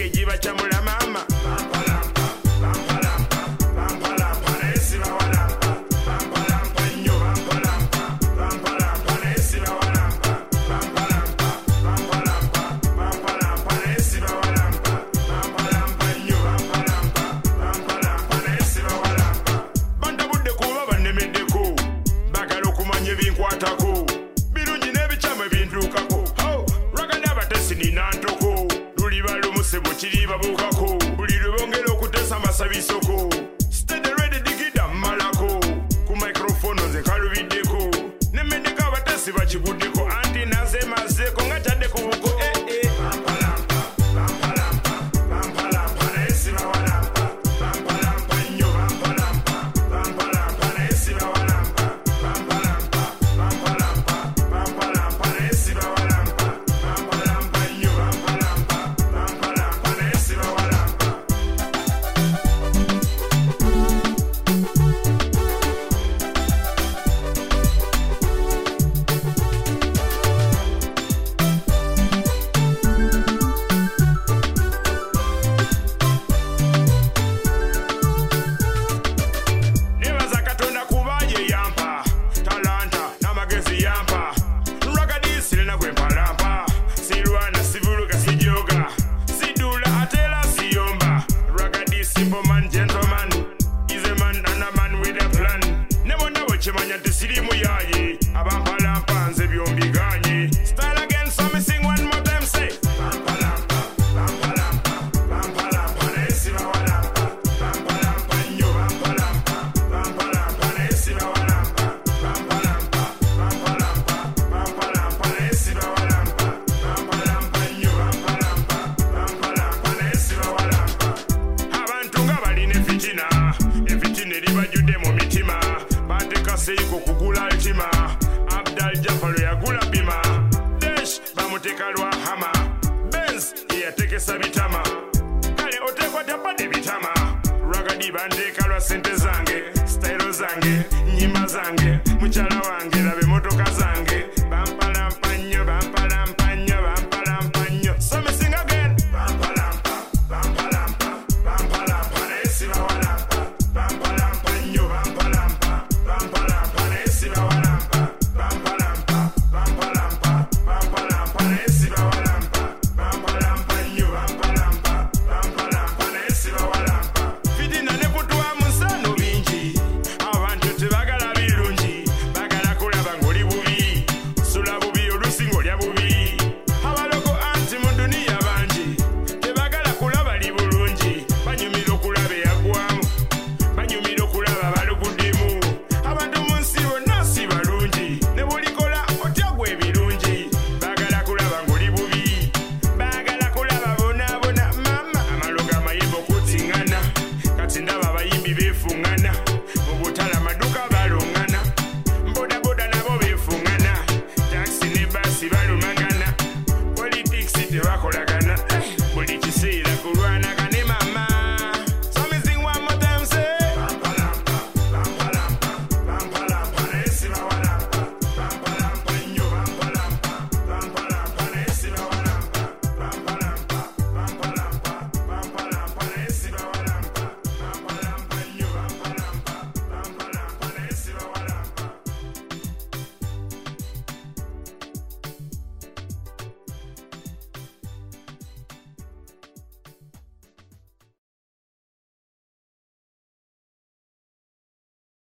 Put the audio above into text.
ejiba chamula mama birungi n'ebicamu ebintuukako ragada abatesi ninantoko luliba lumusibu kiri babuukako buli lwe bongera okutesa amasabisoko steady ready digida mmalako ku microphone nze kalubiddeko nemmedeko abatesi bakiguddeko anti naze mazeeko nga kyadde ku buko seiko kugula altima Abdal Jafaro yagula bima Desh bamuteka lwa hama Benz yatekesa bitama kale otekwa tapade bitama Ragadi bandeka lwa sente zange style zange nyima zange muchala wange labe motoka zange bampalampanyo bampalampanyo bampalampanyo so me sing again bampalampa bampalampa bampalampa nesiba walampa bampalampanyo bampalampa bampalampa nesiba walampa bampalampa bampalampa bampalampa nesiba walampa bampalampanyo bampalampa bampalampa nesiba walampa fitina ne kutwa musano bingi abantu tebagala birungi bagala kulaba ngoli bubi sula bubi olusingo lya bubi abaloko anti mu dunia bangi tebagala kulaba li bulungi banyumira okulaba eyagwamu banyumira okulaba baluguddemu abantu mu nsi bonna si balungi ne bulikola otya gwe ebirungi bagala kulaba ngoli bubi bagala kulaba bonaabona mama amaloga amayimba okutiŋŋana kati ndaba abayimbi beefuŋŋana mu butala maduka balongana bodaboda nabo beefuŋŋana takisi ne baasi balumagana politics tebakola